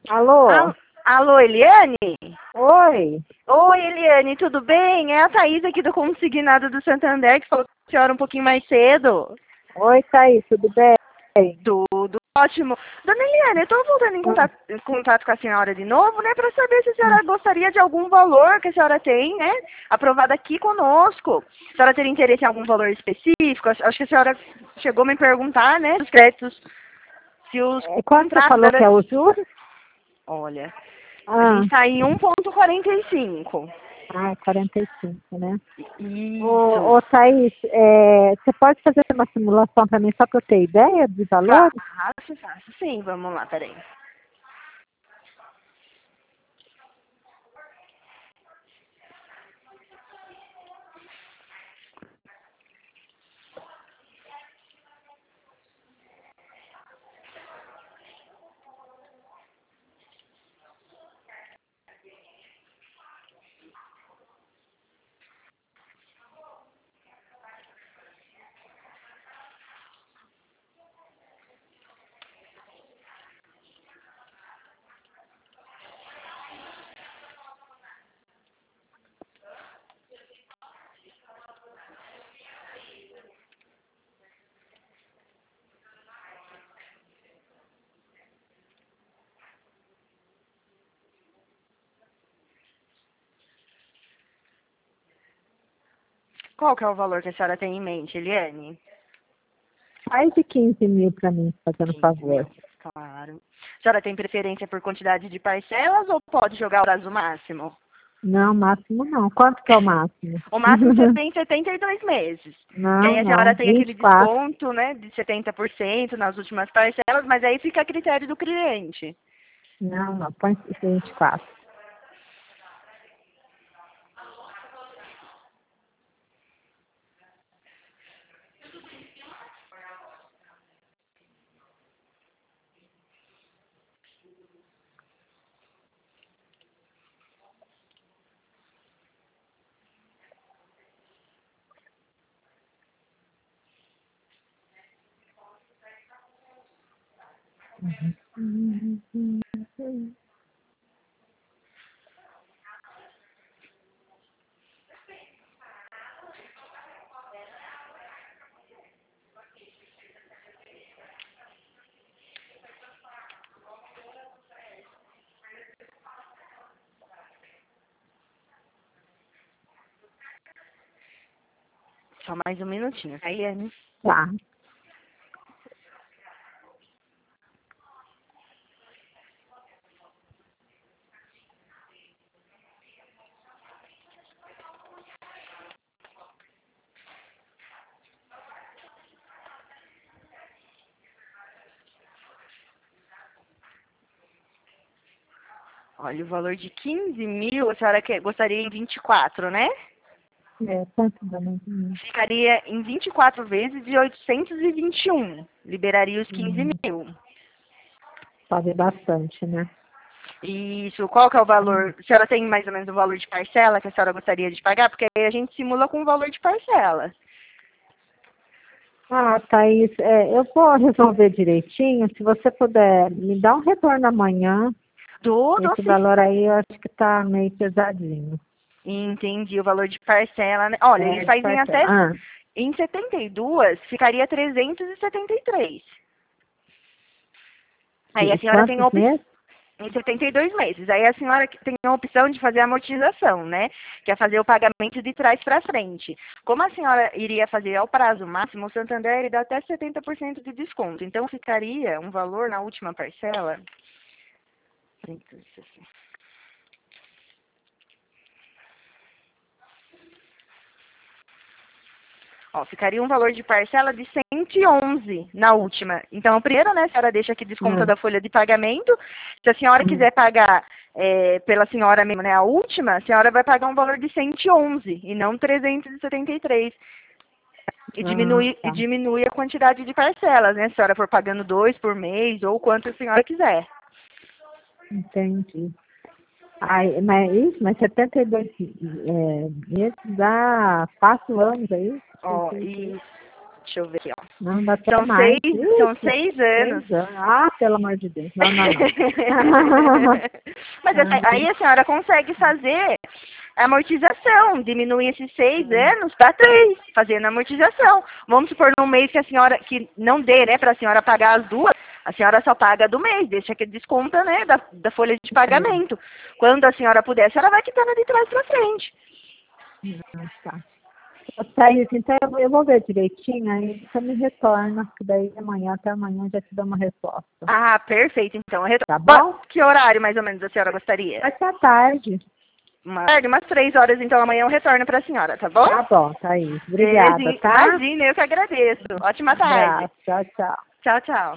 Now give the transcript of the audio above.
Alô? Al- Alô, Eliane? Oi? Oi, Eliane, tudo bem? É a Thaís aqui do Consignado do Santander, que falou com a senhora um pouquinho mais cedo. Oi, Thaís, tudo bem? Tudo ótimo. Dona Eliane, eu estou voltando em contato com a senhora de novo, né, para saber se a senhora gostaria de algum valor que a senhora tem, né, aprovado aqui conosco. A senhora teria interesse em algum valor específico? Acho que a senhora chegou a me perguntar, né, os créditos, se os Quanto você contratos falou que é eram... o juros? Olha, a Ah, gente está em 1,45. 45, né? Isso. Ô, Thaís, você pode fazer uma simulação para mim só para eu ter ideia de valores? Fácil, fácil. Sim, vamos lá, peraí. Qual que é o valor que a senhora tem em mente, Eliane? Mais de 15 mil para mim, fazendo 15 favor. mil, claro. A senhora tem preferência por quantidade de parcelas ou pode jogar o prazo máximo? Não, máximo não. Quanto que é o máximo? O máximo você tem 72 meses. Que Não, aí a não, senhora tem aquele 24. desconto, né, de 70% nas últimas parcelas, mas aí fica a critério do cliente. Não, não, põe 24. Só mais um minutinho, tá, Eliane? Tá. Olha, o valor de 15 mil, a senhora gostaria em 24, né? Quanto dá mais ou menos? Ficaria em 24 vezes de 821. Liberaria os 15 Hum, mil. Pode bastante, né? Isso, qual que é o valor? A senhora tem mais ou menos o valor de parcela que a senhora gostaria de pagar? Porque aí a gente simula com o valor de parcela. Ah, Thaís, eu vou resolver direitinho. Se você puder me dar um retorno amanhã, Tudo esse assim. valor aí eu acho que tá meio pesadinho. Entendi o valor de parcela, né? Olha, ele De faz em parcela. até... Ah, Em 72, ficaria 373. Aí a e senhora tem a quantos opção... meses? Em 72 meses. Aí a senhora tem a opção de fazer a amortização, né? Que é fazer o pagamento de trás para frente. Como a senhora iria fazer ao prazo máximo, o Santander ele dá até 70% de desconto. Então ficaria um valor na última parcela. Ó, ficaria um valor de parcela de 111 na última. Então, primeiro, né, a senhora deixa aqui desconto Ah, da folha de pagamento. Se a senhora hum. quiser pagar pela senhora mesmo, né, a última, a senhora vai pagar um valor de 111 e não 373. E diminui, e Tá, diminui a quantidade de parcelas, né? Se a senhora for pagando 2 por mês ou quanto a senhora quiser. entendi. Aí, mas 72 meses dá 4 anos aí? Ó, e 32. Deixa eu ver aqui, ó. Não, dá até São mais. são 6 anos. 6 anos. Ah, pelo amor de Deus. Não, não, não. Mas aí a senhora consegue fazer a amortização, diminuir esses 6 anos para 3, fazendo a amortização. Vamos supor num mês que a senhora, que não dê, né, para a senhora pagar as duas, a senhora só paga do mês, deixa que desconta, né, da folha de pagamento. Quando a senhora puder, a senhora vai quitando de trás para frente. Tá. Thaís, então eu vou ver direitinho, aí você me retorna, que daí até amanhã eu já te dou uma resposta. Ah, perfeito, então. Tá bom? Que horário mais ou menos a senhora gostaria? Vai ser à tarde. Umas 3 horas, então amanhã eu retorno para a senhora, tá bom? Tá bom, Thaís. Obrigada, tá? Imagina, eu que agradeço. Ótima tarde. Tchau, tchau. Tchau, tchau.